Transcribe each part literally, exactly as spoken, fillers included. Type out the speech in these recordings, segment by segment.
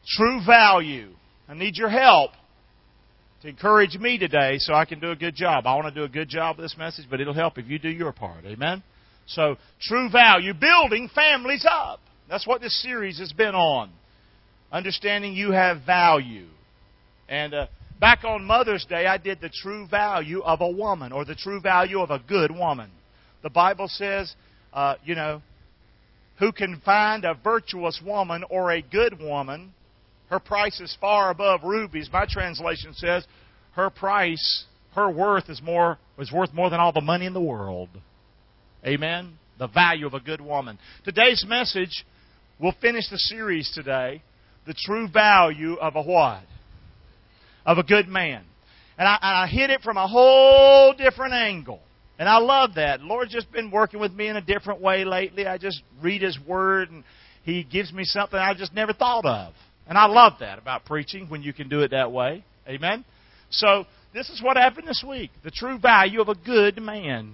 True value. I need your help to encourage me today so I can do a good job. I want to do a good job of this message, but it'll help if you do your part. Amen? So, true value. Building families up. That's what this series has been on. Understanding you have value. And uh, back on Mother's Day, I did the true value of a woman, or the true value of a good woman. The Bible says, uh, you know, who can find a virtuous woman or a good woman? Her price is far above rubies. My translation says her price, her worth is more is worth more than all the money in the world. Amen? The value of a good woman. Today's message, we'll finish the series today. The true value of a what? Of a good man. And I, I hit it from a whole different angle. And I love that. The Lord's just been working with me in a different way lately. I just read His Word and He gives me something I just never thought of. And I love that about preaching when you can do it that way. Amen? So, this is what happened this week. The true value of a good man.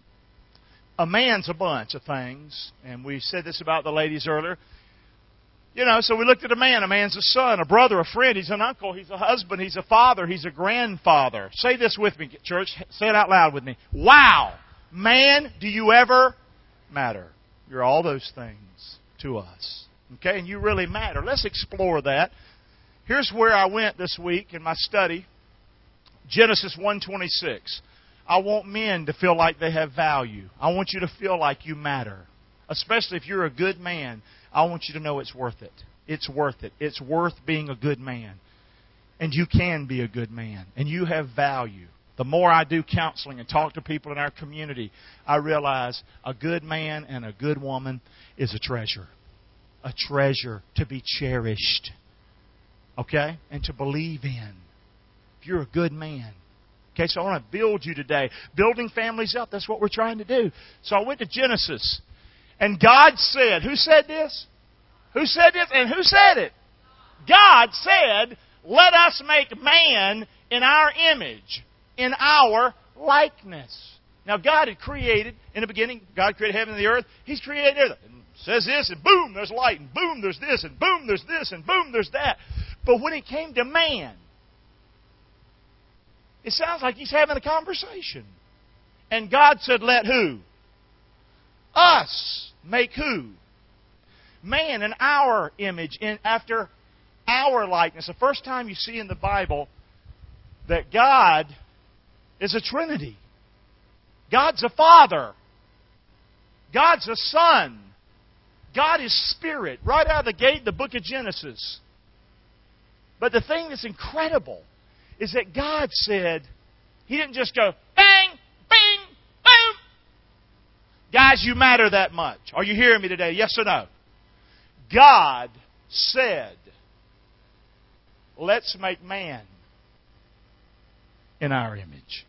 A man's a bunch of things. And we said this about the ladies earlier. You know, so we looked at a man. A man's a son, a brother, a friend. He's an uncle. He's a husband. He's a father. He's a grandfather. Say this with me, church. Say it out loud with me. Wow! Man, do you ever matter? You're all those things to us. Okay, and you really matter. Let's explore that. Here's where I went this week in my study. Genesis one twenty-six. I want men to feel like they have value. I want you to feel like you matter. Especially if you're a good man, I want you to know it's worth it. It's worth it. It's worth being a good man. And you can be a good man. And you have value. The more I do counseling and talk to people in our community, I realize a good man and a good woman is a treasure. A treasure to be cherished. Okay? And to believe in. If you're a good man. Okay, so I want to build you today. Building families up, that's what we're trying to do. So I went to Genesis. And God said, who said this? Who said this? And who said it? God said, let us make man in our image, in our likeness. Now God had created, in the beginning, God created heaven and the earth. He's created everything. Says this, and boom, there's light, and boom, there's this, and boom, there's this, and boom, there's that. But when it came to man, it sounds like He's having a conversation. And God said, let who? Us make who? Man in our image, in after our likeness. The first time you see in the Bible that God is a Trinity. God's a Father. God's a Son. God is Spirit. Right out of the gate in the book of Genesis. But the thing that's incredible is that God said, He didn't just go, bang, bing, boom. Guys, you matter that much. Are you hearing me today? Yes or no? God said, let's make man in our image.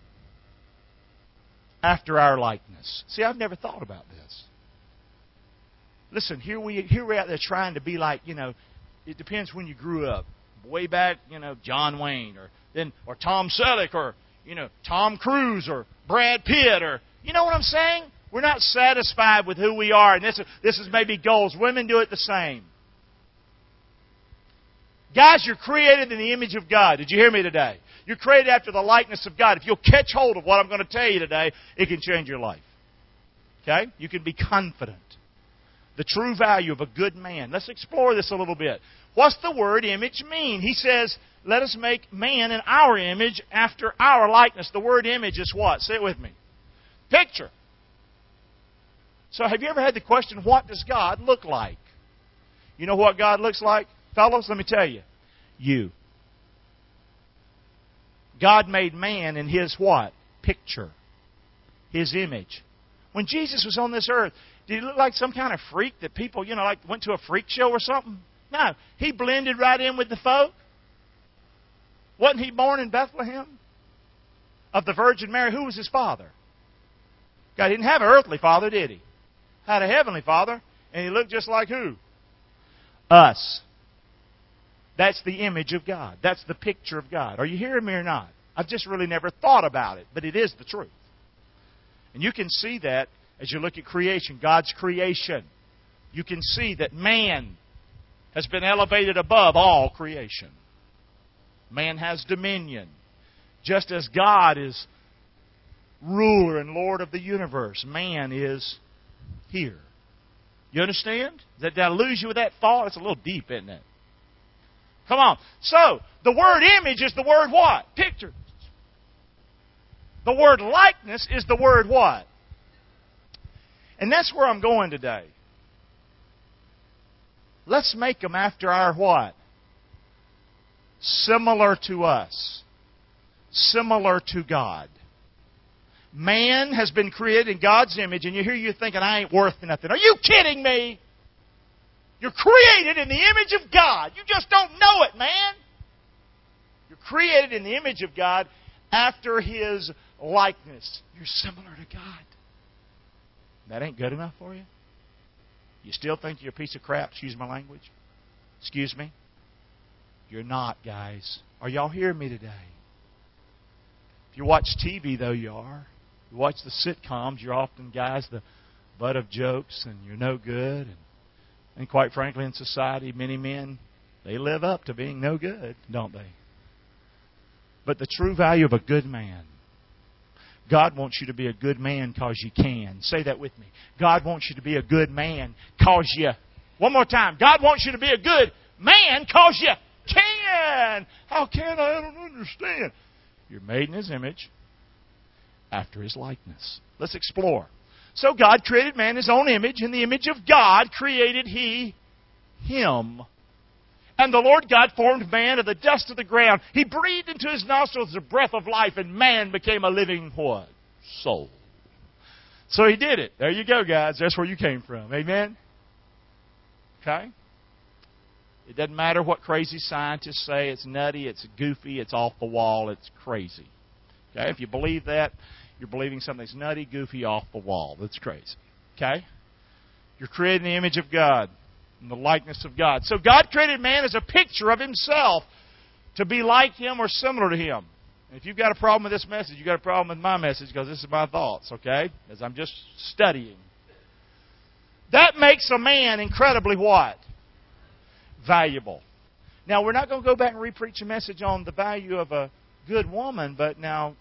After our likeness. See, I've never thought about this. Listen, here we here we're out there trying to be like, you know, it depends when you grew up. Way back, you know, John Wayne or then or Tom Selleck or, you know, Tom Cruise or Brad Pitt or, you know what I'm saying? We're not satisfied with who we are. And this is, this is maybe goals. Women do it the same. Guys, you're created in the image of God. Did you hear me today? You're created after the likeness of God. If you'll catch hold of what I'm going to tell you today, it can change your life. Okay? You can be confident. The true value of a good man. Let's explore this a little bit. What's the word image mean? He says, let us make man in our image after our likeness. The word image is what? Say it with me. Picture. So have you ever had the question, what does God look like? You know what God looks like? Fellows, let me tell you. You. God made man in His what? Picture. His image. When Jesus was on this earth, did He look like some kind of freak that people, you know, like went to a freak show or something? No. He blended right in with the folk. Wasn't He born in Bethlehem? Of the Virgin Mary. Who was His father? God didn't have an earthly father, did He? Had a heavenly father. And He looked just like who? Us. That's the image of God. That's the picture of God. Are you hearing me or not? I've just really never thought about it. But it is the truth. And you can see that as you look at creation. God's creation. You can see that man has been elevated above all creation. Man has dominion. Just as God is ruler and Lord of the universe, man is here. You understand? Does that lose you with that thought? It's a little deep, isn't it? Come on. So, the word image is the word what? Picture. The word likeness is the word what? And that's where I'm going today. Let's make them after our what? Similar to us. Similar to God. Man has been created in God's image, and you hear you thinking, I ain't worth nothing. Are you kidding me? You're created in the image of God. You just don't know it, man. You're created in the image of God after His likeness. You're similar to God. That ain't good enough for you? You still think you're a piece of crap? Excuse my language. Excuse me? You're not, guys. Are y'all hearing me today? If you watch T V, though, you are. You watch the sitcoms, you're often, guys, the butt of jokes, and you're no good. And, and quite frankly, in society, many men, they live up to being no good, don't they? But the true value of a good man, God wants you to be a good man because you can. Say that with me. God wants you to be a good man because you... One more time. God wants you to be a good man because you can. How can I? I don't understand. You're made in His image after His likeness. Let's explore. So God created man in His own image. In the image of God created He him. And the Lord God formed man of the dust of the ground. He breathed into his nostrils the breath of life, and man became a living what? Soul. So He did it. There you go, guys. That's where you came from. Amen? Okay? It doesn't matter what crazy scientists say. It's nutty, it's goofy, it's off the wall, it's crazy. Okay? If you believe that, you're believing something's nutty, goofy, off the wall. That's crazy. Okay? You're created in the image of God, in the likeness of God. So God created man as a picture of Himself to be like Him or similar to Him. And if you've got a problem with this message, you've got a problem with my message because this is my thoughts, okay? As I'm just studying. That makes a man incredibly what? Valuable. Now, we're not going to go back and re-preach a message on the value of a good woman, but now,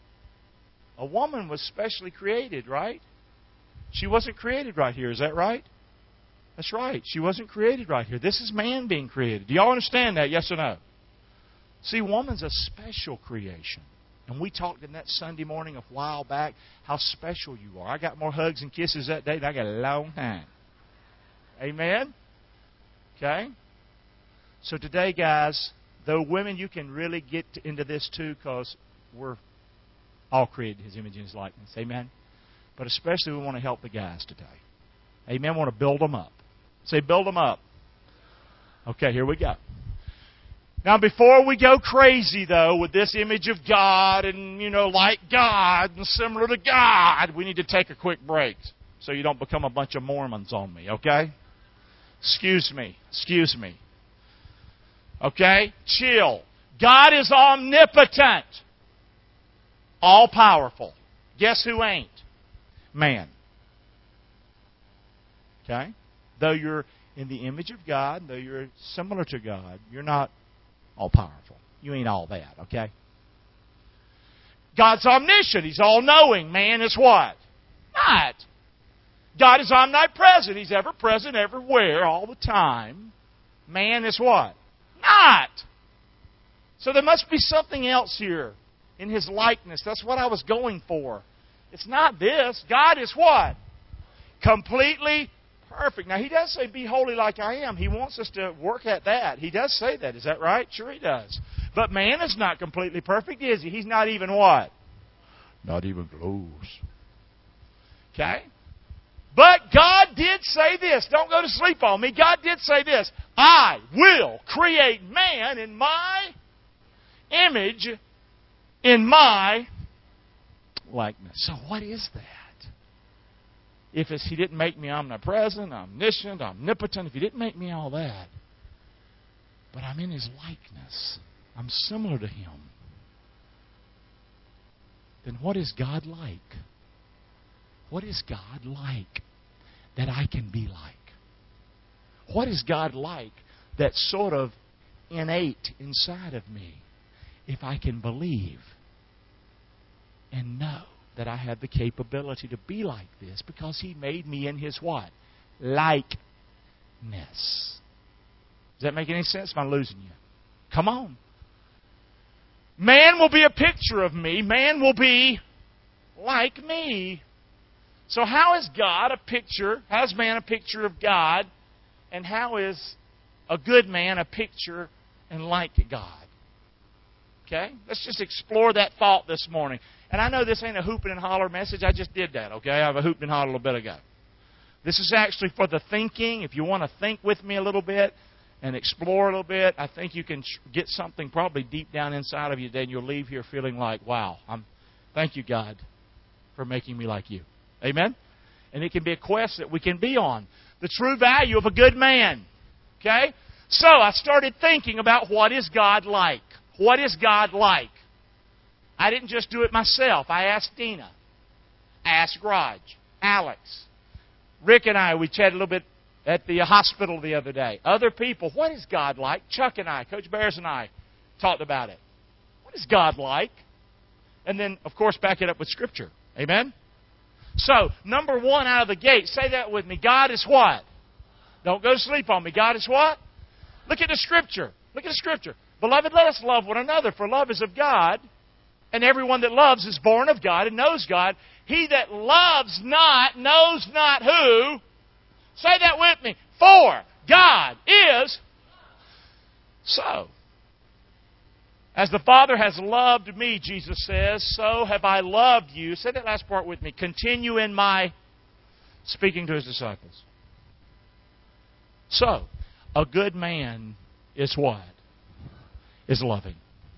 a woman was specially created, right? She wasn't created right here. Is that right? That's right. She wasn't created right here. This is man being created. Do y'all understand that? Yes or no? See, woman's a special creation. And we talked in that Sunday morning a while back how special you are. I got more hugs and kisses that day than I got a long time. Amen? Okay? So today, guys, though women, you can really get into this too because we're all created in His image and His likeness. Amen? But especially we want to help the guys today. Amen? We want to build them up. Say, build them up. Okay, here we go. Now, before we go crazy, though, with this image of God and, you know, like God and similar to God, we need to take a quick break so you don't become a bunch of Mormons on me, okay? Excuse me. Excuse me. Okay? Chill. God is omnipotent. All-powerful. Guess who ain't? Man. Okay? Though you're in the image of God, though you're similar to God, you're not all-powerful. You ain't all that, okay? God's omniscient. He's all-knowing. Man is what? Not. God is omnipresent. He's ever-present, everywhere, all the time. Man is what? Not. So there must be something else here in His likeness. That's what I was going for. It's not this. God is what? Completely perfect. Now, He does say, be holy like I am. He wants us to work at that. He does say that. Is that right? Sure He does. But man is not completely perfect, is he? He's not even what? Not even close. Okay? But God did say this. Don't go to sleep on me. God did say this. I will create man in my image, in my likeness. So what is that? If it's, He didn't make me omnipresent, omniscient, omnipotent, if He didn't make me all that, but I'm in His likeness, I'm similar to Him, then what is God like? What is God like that I can be like? What is God like that's sort of innate inside of me if I can believe and know that I have the capability to be like this because He made me in His what? Likeness. Does that make any sense? Am I losing you? Come on. Man will be a picture of me. Man will be like me. So how is God a picture? How is man a picture of God? And how is a good man a picture and like God? Okay? Let's just explore that thought this morning. And I know this ain't a hooping and holler message. I just did that, okay? I have a hooping and holler a little bit ago. This is actually for the thinking. If you want to think with me a little bit and explore a little bit, I think you can get something probably deep down inside of you today, and you'll leave here feeling like, wow, I'm, thank you, God, for making me like you. Amen? And it can be a quest that we can be on. The true value of a good man. Okay? So I started thinking about what is God like? What is God like? I didn't just do it myself. I asked Dina. I asked Raj. Alex. Rick and I, we chatted a little bit at the hospital the other day. Other people, what is God like? Chuck and I, Coach Bears and I talked about it. What is God like? And then, of course, back it up with Scripture. Amen? So, number one out of the gate, say that with me. God is what? Don't go to sleep on me. God is what? Look at the Scripture. Look at the Scripture. Beloved, let us love one another, for love is of God, and everyone that loves is born of God and knows God. He that loves not knows not who. Say that with me. For God is so. As the Father has loved me, Jesus says, so have I loved you. Say that last part with me. Continue in my speaking to His disciples. So, a good man is what? Is loving.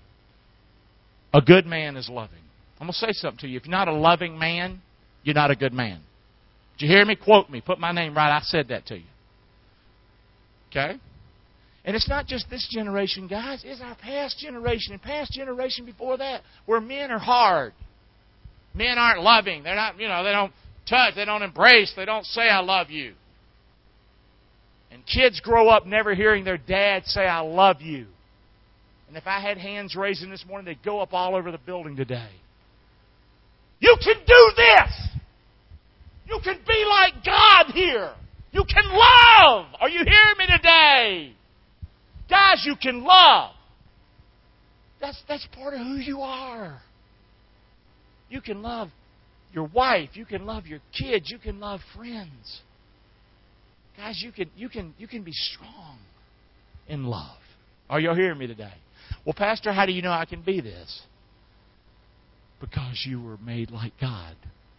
A good man is loving. I'm going to say something to you. If you're not a loving man, you're not a good man. Did you hear me? Quote me. Put my name right. I said that to you. Okay? And it's not just this generation, guys. It's our past generation and past generation before that, where men are hard. Men aren't loving. They're not, you know, they don't touch. They don't embrace. They don't say, I love you. And kids grow up never hearing their dad say, I love you. And if I had hands raising this morning, they'd go up all over the building today. You can do this! You can be like God here! You can love! Are you hearing me today? Guys, you can love. That's, that's part of who you are. You can love your wife. You can love your kids. You can love friends. Guys, you can, you can, you can be strong in love. Are you hearing me today? Well, Pastor, how do you know I can be this? Because you were made like God.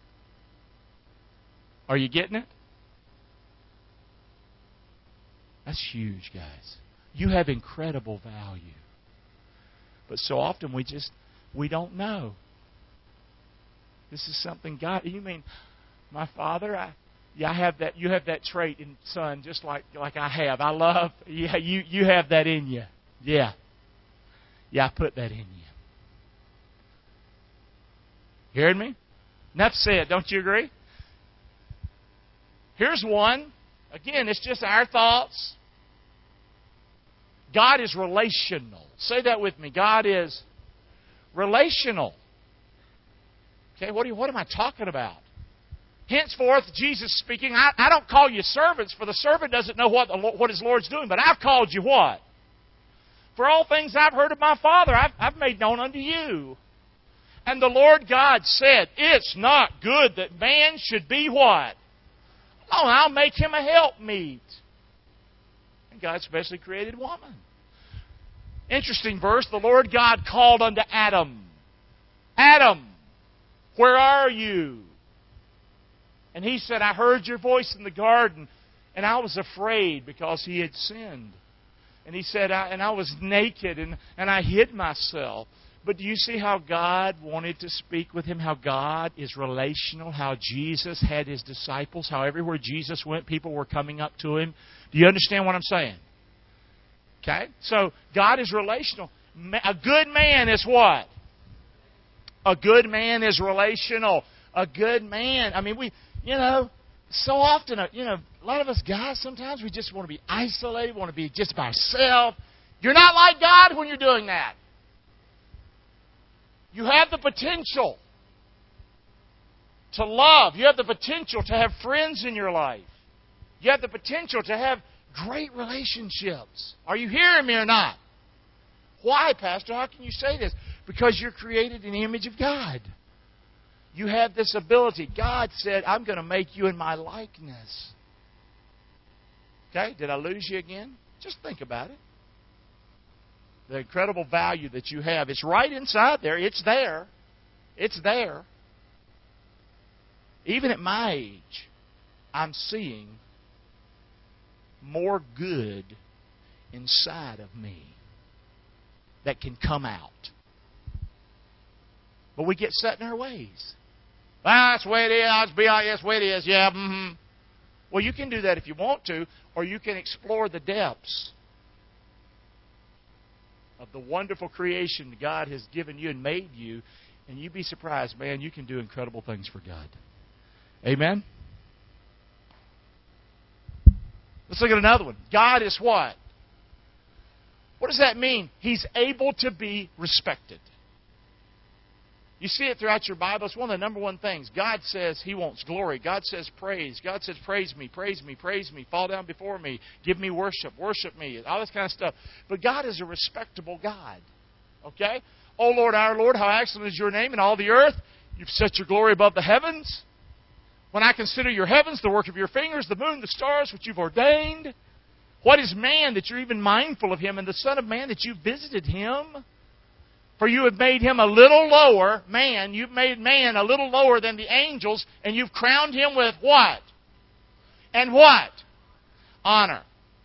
Are you getting it? That's huge, guys. You have incredible value. But so often we just, we don't know. This is something God, you mean, my father, I, yeah, I have that, you have that trait in son just like, like I have. I love, yeah, you, you have that in you. Yeah. Yeah, I put that in you. Hearing me? Enough said, don't you agree? Here's one. Again, it's just our thoughts. God is relational. Say that with me. God is relational. Okay, what, do you, what am I talking about? Henceforth, Jesus speaking, I, I don't call you servants, for the servant doesn't know what, the, what his Lord's doing, but I've called you what? For all things I've heard of my Father, I've, I've made known unto you. And the Lord God said, it's not good that man should be what? Oh, I'll make him a helpmeet. And God specially created woman. Interesting verse. The Lord God called unto Adam. Adam, where are you? And he said, I heard your voice in the garden, and I was afraid because he had sinned. And he said, I, and I was naked, and, and I hid myself. But do you see how God wanted to speak with him? How God is relational? How Jesus had His disciples? How everywhere Jesus went, people were coming up to Him? Do you understand what I'm saying? Okay? So, God is relational. A good man is what? A good man is relational. A good man. I mean, we, you know, so often, you know, a lot of us guys, sometimes we just want to be isolated, want to be just by ourselves. You're not like God when you're doing that. You have the potential to love. You have the potential to have friends in your life. You have the potential to have great relationships. Are you hearing me or not? Why, Pastor? How can you say this? Because you're created in the image of God. You have this ability. God said, I'm going to make you in my likeness. Okay? Did I lose you again? Just think about it. The incredible value that you have. It's right inside there. It's there. It's there. Even at my age, I'm seeing more good inside of me that can come out. But we get set in our ways. Ah, that's the way it is. I'll just be like, that's the way it is. Yeah, mm-hmm. Well, you can do that if you want to, or you can explore the depths of the wonderful creation God has given you and made you, and you'd be surprised, man, you can do incredible things for God. Amen? Let's look at another one. God is what? What does that mean? He's able to be respected. You see it throughout your Bible. It's one of the number one things. God says He wants glory. God says praise. God says praise me, praise me, praise me. Fall down before me. Give me worship. Worship me. All this kind of stuff. But God is a respectable God. Okay? O Lord, our Lord, how excellent is your name in all the earth. You've set your glory above the heavens. When I consider your heavens, the work of your fingers, the moon, the stars, which you've ordained. What is man that you're even mindful of him, and the Son of Man that you visited him? For you have made him a little lower, man, you've made man a little lower than the angels, and you've crowned him with what? And what? Honor.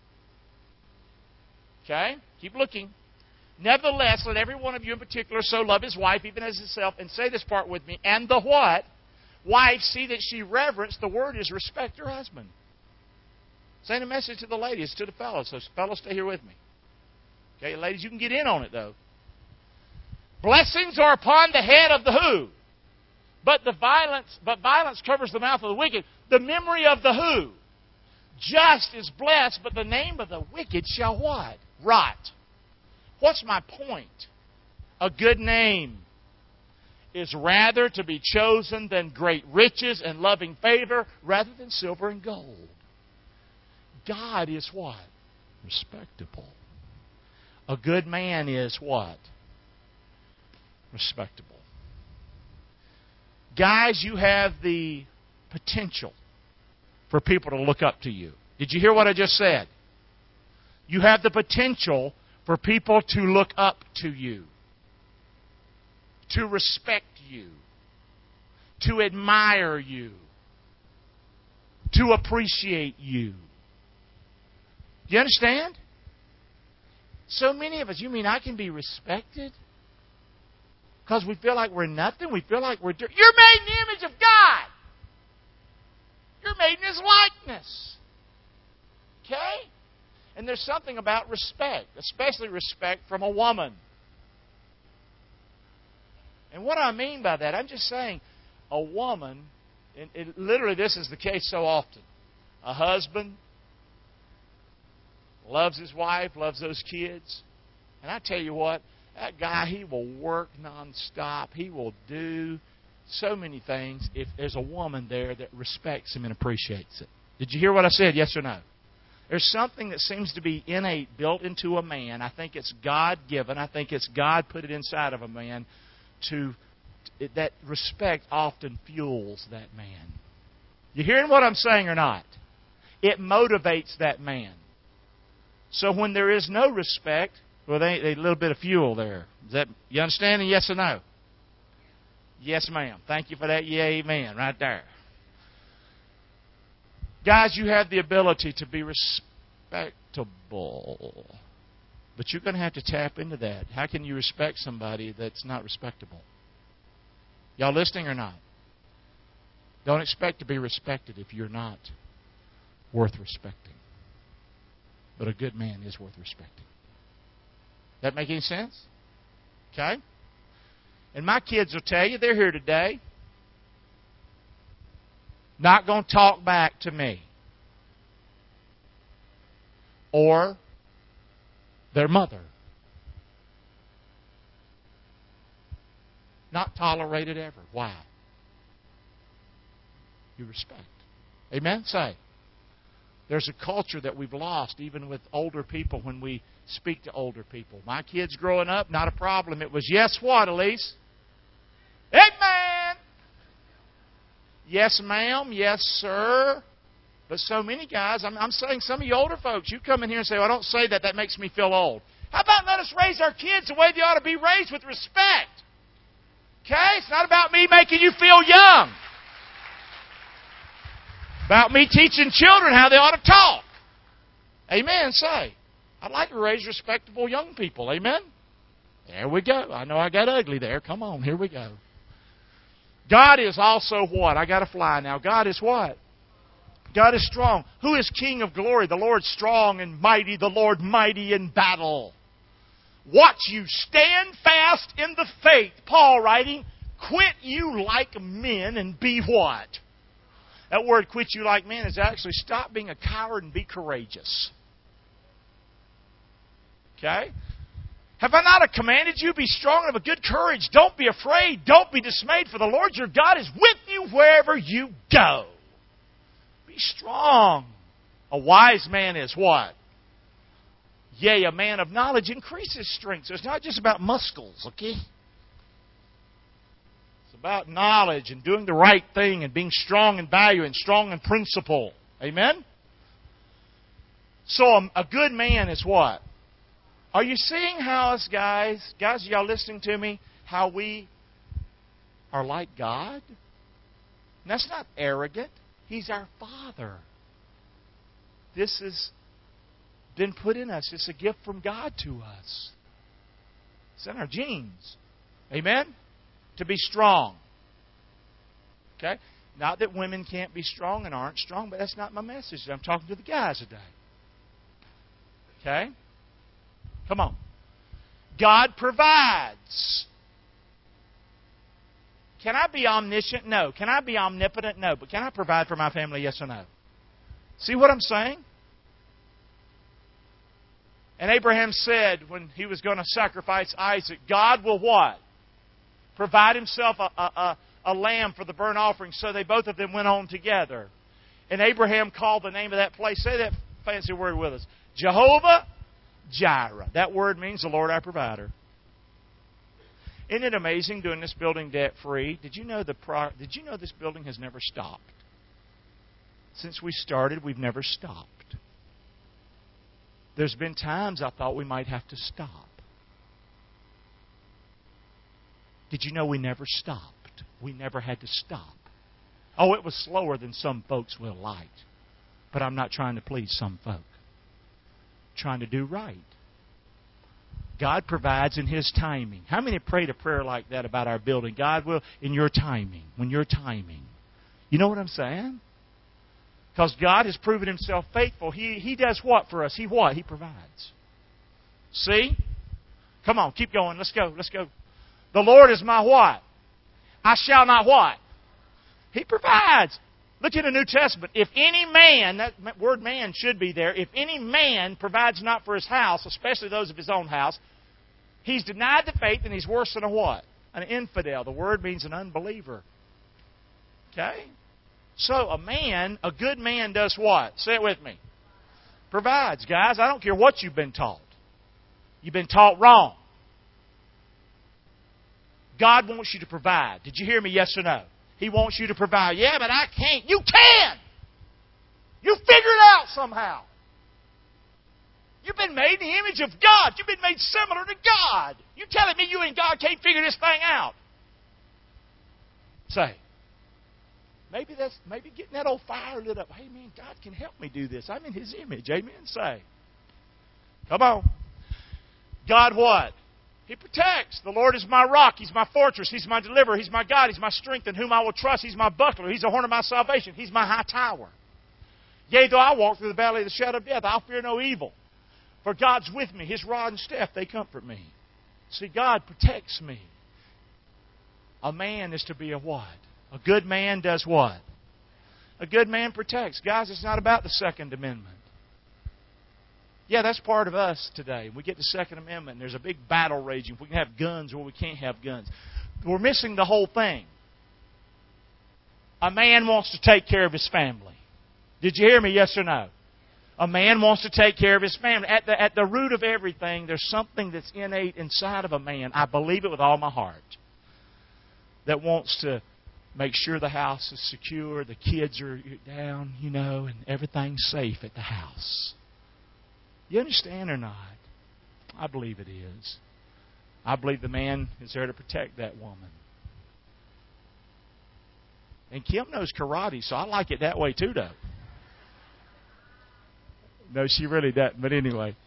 Okay? Keep looking. Nevertheless, let every one of you in particular so love his wife, even as himself, and say this part with me, and the what? Wife, see that she reverence, the word is respect her husband. Send a message to the ladies, to the fellows. So fellows, stay here with me. Okay, ladies, you can get in on it, though. Blessings are upon the head of the who? But the violence, but violence covers the mouth of the wicked. The memory of the who? Just is blessed, but the name of the wicked shall what? Rot. What's my point? A good name is rather to be chosen than great riches and loving favor, rather than silver and gold. God is what? Respectable. A good man is what? Respectable. Guys, you have the potential for people to look up to you. Did you hear what I just said? You have the potential for people to look up to you, to respect you, to admire you, to appreciate you. Do you understand? So many of us, you mean I can be respected? Because we feel like we're nothing? We feel like we're dirt. You're made in the image of God. You're made in His likeness. Okay? And there's something about respect, especially respect from a woman. And what I mean by that, I'm just saying, a woman, and it, literally this is the case so often. A husband loves his wife, loves those kids. And I tell you what, that guy, he will work nonstop. He will do so many things if there's a woman there that respects him and appreciates it. Did you hear what I said, yes or no? There's something that seems to be innate, built into a man. I think it's God-given. I think it's God put it inside of a man. To that respect often fuels that man. You hearing what I'm saying or not? It motivates that man. So when there is no respect, well, they, they a little bit of fuel there. Is that you understanding? Yes or no? Yes, ma'am. Thank you for that. Yeah, amen. Right there. Guys, you have the ability to be respectable. But you're going to have to tap into that. How can you respect somebody that's not respectable? Y'all listening or not? Don't expect to be respected if you're not worth respecting. But a good man is worth respecting. That make any sense? Okay? And my kids will tell you, they're here today. not going to talk back to me. Or their mother. Not tolerated ever. Why? You respect. Amen? Say. There's a culture that we've lost even with older people when we speak to older people. My kids growing up, not a problem. It was, yes, what, Elise? Amen. Yes, ma'am. Yes, sir. But so many guys, I'm, I'm saying some of you older folks, you come in here and say, well, I don't say that. That makes me feel old. How about let us raise our kids the way they ought to be raised, with respect? Okay? It's not about me making you feel young. About me teaching children how they ought to talk. Amen. Say. I'd like to raise respectable young people. Amen. There we go. I know I got ugly there. Come on. Here we go. God is also what? I got to fly now. God is what? God is strong. Who is King of glory? The Lord strong and mighty. The Lord mighty in battle. Watch you stand fast in the faith. Paul writing, quit you like men and be what? That word, quit you like men, is actually stop being a coward and be courageous. Okay? Have I not commanded you, be strong and of a good courage? Don't be afraid. Don't be dismayed, for the Lord your God is with you wherever you go. Be strong. A wise man is what? Yea, a man of knowledge increases strength. So it's not just about muscles, okay? About knowledge and doing the right thing and being strong in value and strong in principle. Amen? So a, a good man is what? Are you seeing how us guys, guys, are y'all listening to me, how we are like God? And that's not arrogant. He's our Father. This has been put in us. It's a gift from God to us. It's in our genes. Amen? To be strong. Okay? Not that women can't be strong and aren't strong, but that's not my message. I'm talking to the guys today. Okay? Come on. God provides. Can I be omniscient? No. Can I be omnipotent? No. But can I provide for my family? Yes or no? See what I'm saying? And Abraham said when he was going to sacrifice Isaac, God will what? Provide himself a, a, a, a lamb for the burnt offering. So they both of them went on together. And Abraham called the name of that place. Say that fancy word with us. Jehovah Jireh. That word means the Lord our provider. Isn't it amazing doing this building debt free? Did you know the pro- Did you know this building has never stopped? Since we started, we've never stopped. There's been times I thought we might have to stop. Did you know we never stopped? We never had to stop. Oh, it was slower than some folks will like. But I'm not trying to please some folk. I'm trying to do right. God provides in His timing. How many prayed a prayer like that about our building? God will, in your timing, when your timing. You know what I'm saying? Because God has proven Himself faithful. He, he does what for us? He what? He provides. See? Come on, keep going. Let's go. Let's go. The Lord is my what? I shall not what? He provides. Look in the New Testament. If any man, that word man should be there, if any man provides not for his house, especially those of his own house, he's denied the faith and he's worse than a what? An infidel. The word means an unbeliever. Okay? So a man, a good man does what? Say it with me. Provides. Guys, I don't care what you've been taught. You've been taught wrong. God wants you to provide. Did you hear me? Yes or no? He wants you to provide. Yeah, but I can't. You can! You figure it out somehow. You've been made in the image of God. You've been made similar to God. You telling me you and God can't figure this thing out? Say. Maybe that's maybe getting that old fire lit up. Hey man, God can help me do this. I'm in His image. Amen. Say. Come on. God what? He protects. The Lord is my rock. He's my fortress. He's my deliverer. He's my God. He's my strength in whom I will trust. He's my buckler. He's the horn of my salvation. He's my high tower. Yea, though I walk through the valley of the shadow of death, I'll fear no evil. For God's with me. His rod and staff, they comfort me. See, God protects me. A man is to be a what? A good man does what? A good man protects. Guys, it's not about the Second Amendment. Yeah, that's part of us today. We get the Second Amendment, and there's a big battle raging. We can have guns or we can't have guns. We're missing the whole thing. A man wants to take care of his family. Did you hear me, yes or no? A man wants to take care of his family. At the, at the root of everything, there's something that's innate inside of a man. I believe it with all my heart. That wants to make sure the house is secure, the kids are down, you know, and everything's safe at the house. You understand or not? I believe it is. I believe the man is there to protect that woman. And Kim knows karate, so I like it that way too, though. No, she really doesn't, but anyway.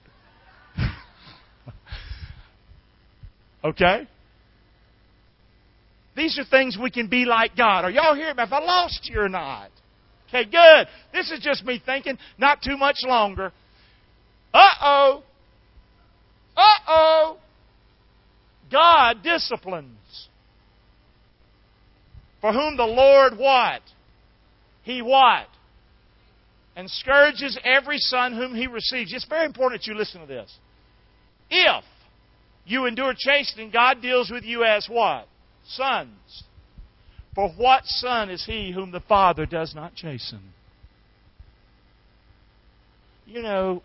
Okay? These are things we can be like God. Are y'all hearing me? If I lost you or not? Okay, good. This is just me thinking, not too much longer. Uh-oh. Uh-oh. God disciplines. For whom the Lord what? He what? And scourges every son whom He receives. It's very important that you listen to this. If you endure chastening, God deals with you as what? Sons. For what son is he whom the Father does not chasten? You know,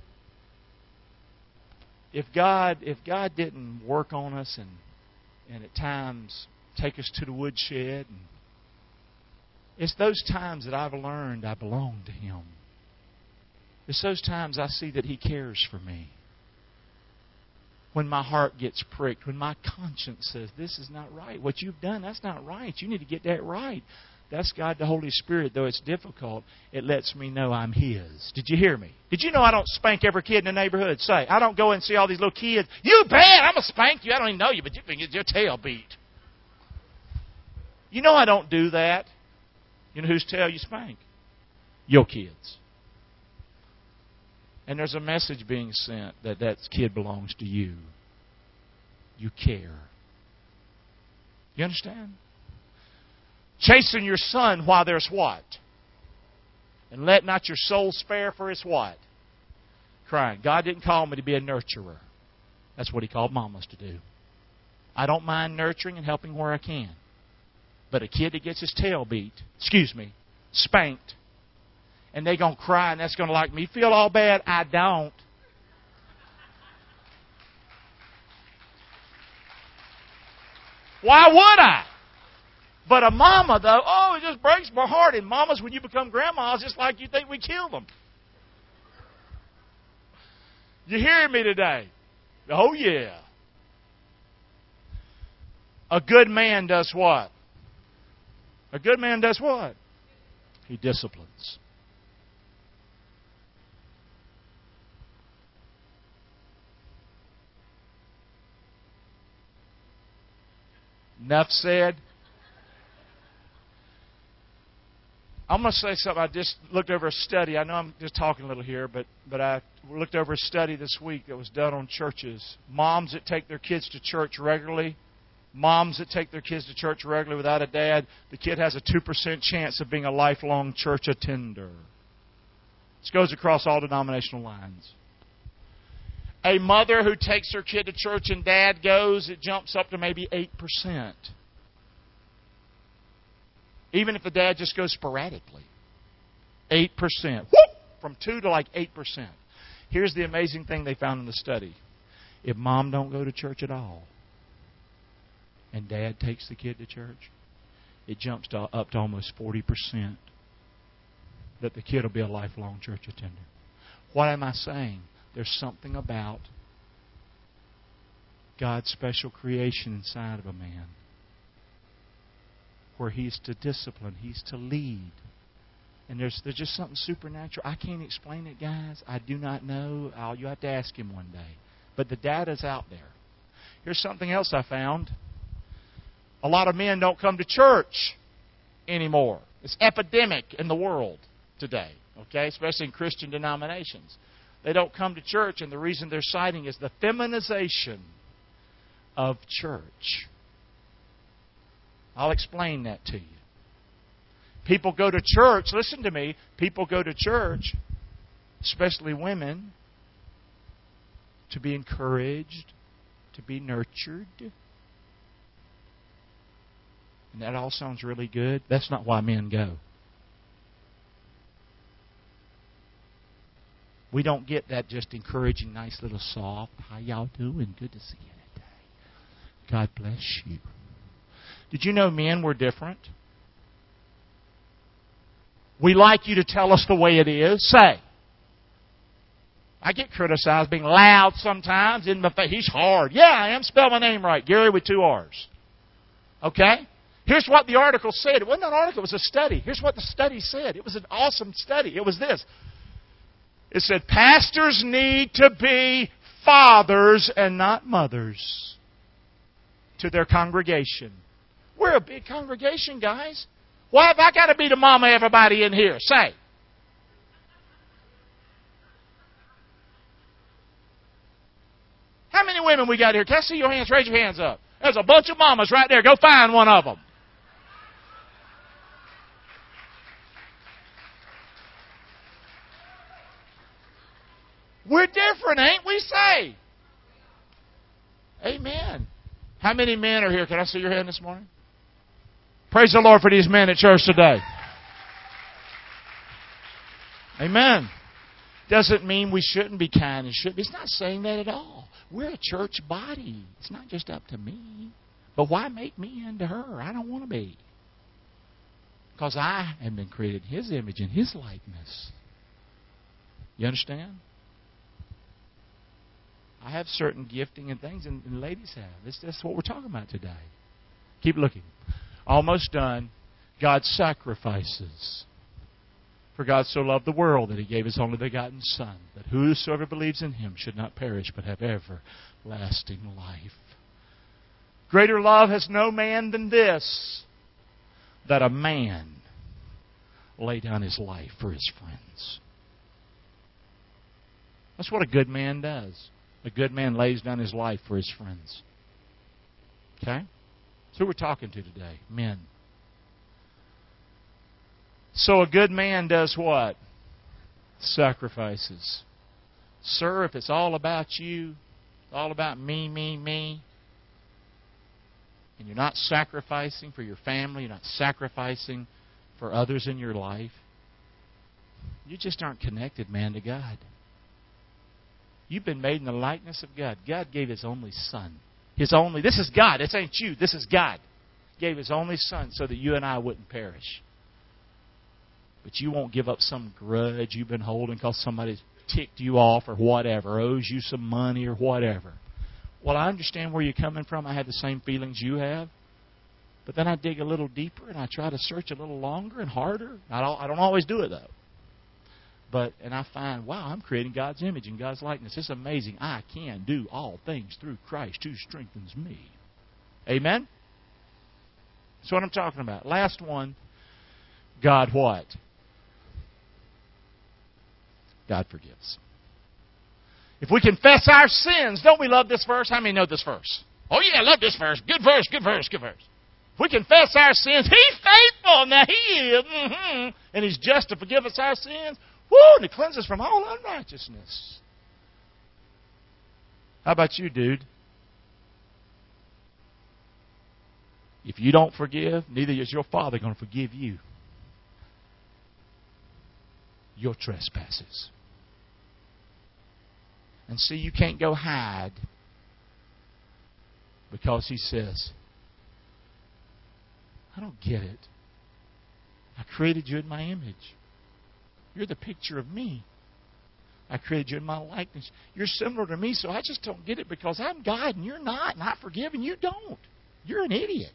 if God if God didn't work on us and and at times take us to the woodshed, and it's those times that I've learned I belong to Him. It's those times I see that He cares for me. When my heart gets pricked, when my conscience says, this is not right. What you've done, that's not right. You need to get that right. That's God the Holy Spirit. Though it's difficult, it lets me know I'm His. Did you hear me? Did you know I don't spank every kid in the neighborhood? Say, I don't go and see all these little kids. You bad, I'm going to spank you. I don't even know you, but you can get your tail beat. You know I don't do that. You know whose tail you spank? Your kids. And there's a message being sent that that kid belongs to you. You care. You understand? Chasten your son while there's what? And let not your soul spare for his what? Crying. God didn't call me to be a nurturer. That's what He called mamas to do. I don't mind nurturing and helping where I can. But a kid that gets his tail beat, excuse me, spanked, and they're going to cry, and that's going to like me feel all bad. I don't. Why would I? But a mama, though, oh, it just breaks my heart. And mamas, when you become grandmas, it's like you think we killed them. You hearing me today? Oh, yeah. A good man does what? A good man does what? He disciplines. Enough said. I'm going to say something. I just looked over a study. I know I'm just talking a little here, but, but I looked over a study this week that was done on churches. Moms that take their kids to church regularly, moms that take their kids to church regularly without a dad, the kid has a two percent chance of being a lifelong church attender. This goes across all denominational lines. A mother who takes her kid to church and dad goes, it jumps up to maybe eight percent. Even if the dad just goes sporadically. eight percent. Whoop! From two to like eight percent. Here's the amazing thing they found in the study. If mom don't go to church at all, and dad takes the kid to church, it jumps to, up to almost forty percent that the kid will be a lifelong church attender. What am I saying? There's something about God's special creation inside of a man where He's to discipline, He's to lead. And there's there's just something supernatural. I can't explain it, guys. I do not know. I'll, you have to ask Him one day. But the data's out there. Here's something else I found. A lot of men don't come to church anymore. It's epidemic in the world today, okay? Especially in Christian denominations. They don't come to church, and the reason they're citing is the feminization of church. I'll explain that to you. People go to church. Listen to me. People go to church, especially women, to be encouraged, to be nurtured. And that all sounds really good. That's not why men go. We don't get that just encouraging, nice little soft, how y'all doing? Good to see you today. God bless you. Did you know men were different? We like you to tell us the way it is. Say. I get criticized being loud sometimes. In my face. He's hard. Yeah, I am. Spell my name right. Gary with two R's. Okay? Here's what the article said. It wasn't an article. It was a study. Here's what the study said. It was an awesome study. It was this. It said, pastors need to be fathers and not mothers to their congregation. We're a big congregation, guys. Why have I got to be the mama of everybody in here? Say. How many women we got here? Can I see your hands? Raise your hands up. There's a bunch of mamas right there. Go find one of them. We're different, ain't we? Say. Amen. How many men are here? Can I see your hand this morning? Praise the Lord for these men at church today. Amen. Doesn't mean we shouldn't be kind and shouldn't. It's not saying that at all. We're a church body. It's not just up to me. But why make me into her? I don't want to be. Because I have been created in His image and His likeness. You understand? I have certain gifting and things, and, and ladies have. It's, that's what we're talking about today. Keep looking. Almost done. God's sacrifices. For God so loved the world that He gave His only begotten Son, that whosoever believes in Him should not perish but have everlasting life. Greater love has no man than this, that a man lay down his life for his friends. That's what a good man does. A good man lays down his life for his friends. Okay? That's who we're talking to today. Men. So a good man does what? Sacrifices. Sir, if it's all about you, all about me, me, me, and you're not sacrificing for your family, you're not sacrificing for others in your life, you just aren't connected, man, to God. You've been made in the likeness of God. God gave His only Son. His only, this is God. This ain't you. This is God. Gave His only Son so that you and I wouldn't perish. But you won't give up some grudge you've been holding because somebody ticked you off or whatever, owes you some money or whatever. Well, I understand where you're coming from. I have the same feelings you have. But then I dig a little deeper and I try to search a little longer and harder. I don't, I don't always do it, though. But, and I find, wow, I'm creating God's image and God's likeness. It's amazing. I can do all things through Christ who strengthens me. Amen? That's what I'm talking about. Last one. God what? God forgives. If we confess our sins, don't we love this verse? How many know this verse? Oh yeah, I love this verse. Good verse, good verse, good verse. If we confess our sins, He's faithful. Now He is. Mm-hmm. And He's just to forgive us our sins. Woo! And to cleanse us from all unrighteousness. How about you, dude? If you don't forgive, neither is your Father going to forgive you your trespasses. And see, you can't go hide because He says, I don't get it. I created you in my image. You're the picture of me. I created you in my likeness. You're similar to me, so I just don't get it because I'm God and you're not, and I forgive and you don't. You're an idiot.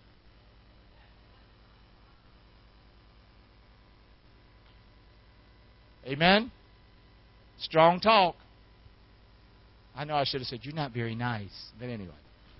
Amen? Strong talk. I know I should have said, you're not very nice. But anyway.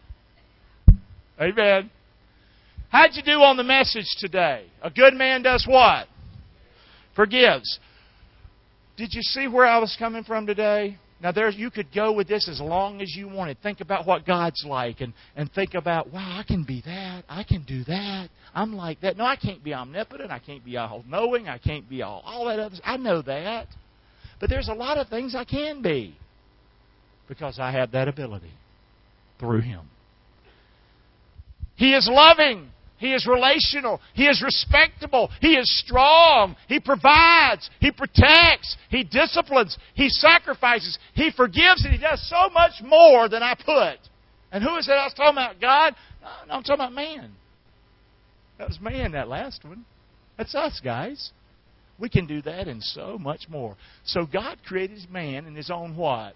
Amen. How'd you do on the message today? A good man does what? Forgives. Did you see where I was coming from today? Now, there's, you could go with this as long as you wanted. Think about what God's like and, and think about, wow, I can be that. I can do that. I'm like that. No, I can't be omnipotent. I can't be all-knowing. I can't be all, all that other. I know that. But there's a lot of things I can be because I have that ability through Him. He is loving. He is relational. He is respectable. He is strong. He provides. He protects. He disciplines. He sacrifices. He forgives. And He does so much more than I put. And who is that I was talking about? God? No, I'm talking about man. That was man, that last one. That's us, guys. We can do that and so much more. So God created man in His own what?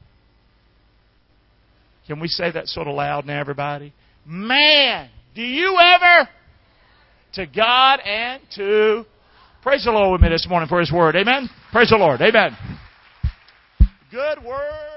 Can we say that sort of loud now, everybody? Man, do you ever... To God and to... Praise the Lord with me this morning for His Word. Amen? Praise the Lord. Amen. Good Word.